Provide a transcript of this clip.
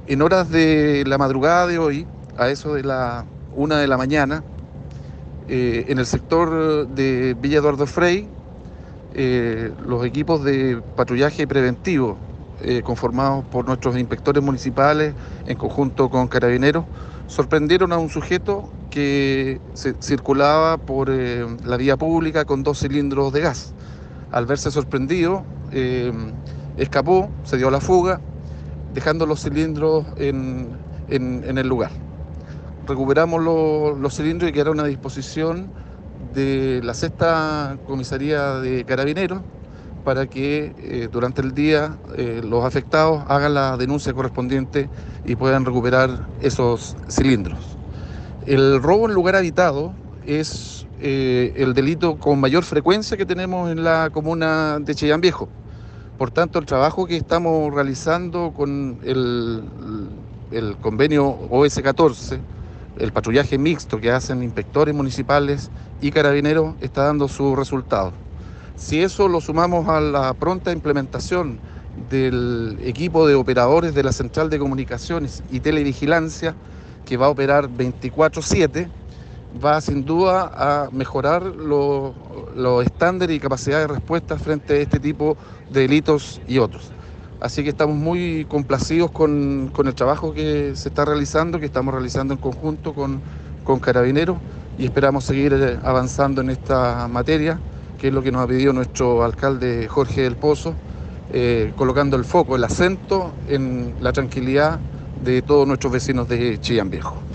En horas de la madrugada de hoy, a eso de la 1 de la mañana, en el sector de Villa Eduardo Frei, los equipos de patrullaje preventivo, conformados por nuestros inspectores municipales en conjunto con carabineros, sorprendieron a un sujeto que circulaba por la vía pública con 2 cilindros de gas. Al verse sorprendido, escapó, se dio a la fuga, dejando los cilindros en el lugar. Recuperamos los cilindros y quedaron a disposición de la sexta comisaría de Carabineros para que durante el día los afectados hagan la denuncia correspondiente y puedan recuperar esos cilindros. El robo en lugar habitado es el delito con mayor frecuencia que tenemos en la comuna de Chillán Viejo. Por tanto, el trabajo que estamos realizando con el convenio OS-14, el patrullaje mixto que hacen inspectores municipales y carabineros, está dando sus resultados. Si eso lo sumamos a la pronta implementación del equipo de operadores de la Central de Comunicaciones y Televigilancia, que va a operar 24/7, va sin duda a mejorar los estándares y capacidad de respuesta frente a este tipo de delitos y otros. Así que estamos muy complacidos con el trabajo que se está realizando, que estamos realizando en conjunto con Carabineros, y esperamos seguir avanzando en esta materia, que es lo que nos ha pedido nuestro alcalde Jorge del Pozo, colocando el foco, el acento en la tranquilidad de todos nuestros vecinos de Chillán Viejo.